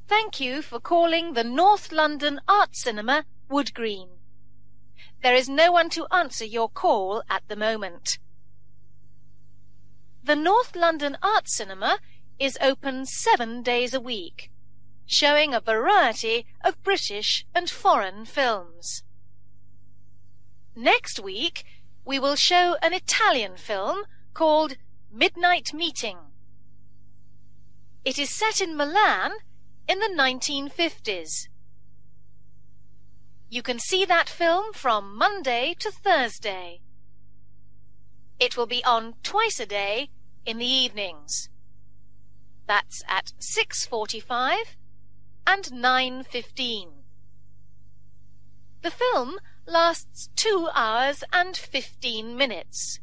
Thank you for calling the North London Art Cinema, Wood Green. There is no one to answer your call at the moment. The North London Art Cinema is open 7 days a week, showing a variety of British and foreign films. Next week, we will show an Italian film called Midnight Meeting. It is set in Milan in the 1950s. You can see that film from Monday to Thursday. It will be on twice a day in the evenings. That's at 6:45 and 9:15. The film lasts 2 hours and 15 minutes.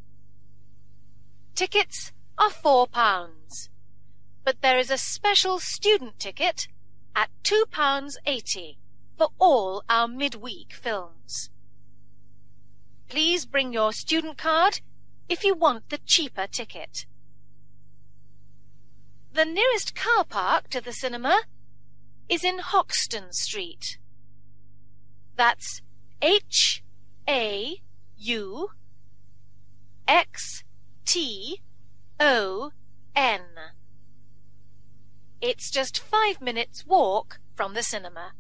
Tickets are £4, but there is a special student ticket at £2.80 for all our midweek films. Please bring your student card if you want the cheaper ticket. The nearest car park to the cinema is in Hoxton Street. That's Hauxton. It's just 5 minutes walk from the cinema.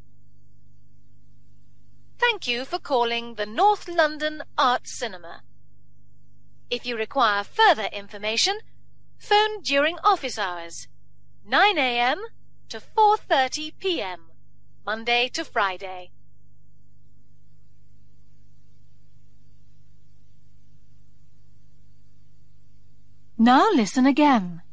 Thank you for calling the North London Art Cinema. If you require further information, phone during office hours, 9 a.m. to 4:30 p.m., Monday to Friday. Now listen again.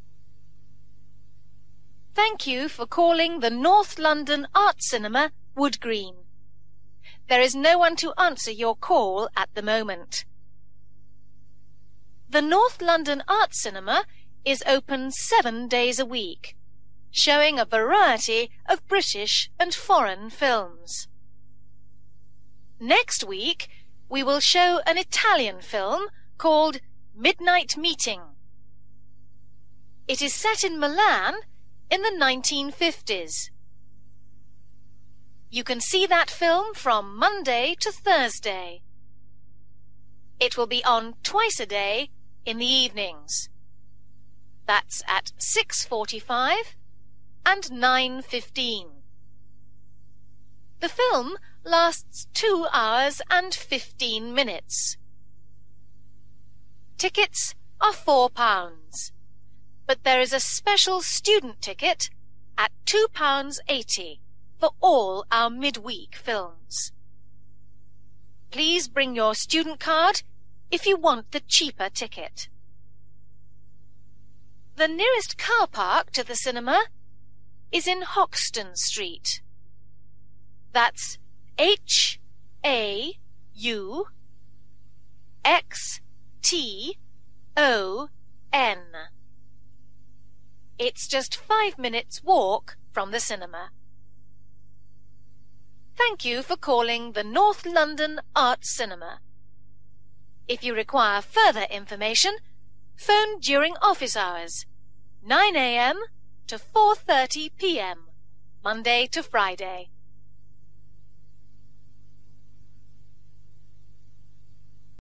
Thank you for calling the North London Art Cinema, Wood Green. There is no one to answer your call at the moment. The North London Art Cinema is open 7 days a week, showing a variety of British and foreign films. Next week, we will show an Italian film called Midnight Meeting. It is set in Milan in the 1950s. You can see that film from Monday to Thursday. It will be on twice a day in the evenings. That's at 6:45 and 9:15. The film lasts 2 hours and 15 minutes. Tickets are £4, but there is a special student ticket at £2.80 for all our midweek films. Please bring your student card if you want the cheaper ticket. The nearest car park to the cinema is in Hoxton Street. That's Hauxton. It's just 5 minutes walk from the cinema. Thank you for calling the North London Art Cinema. If you require further information, phone during office hours, 9 a.m. to 4:30 p.m., Monday to Friday.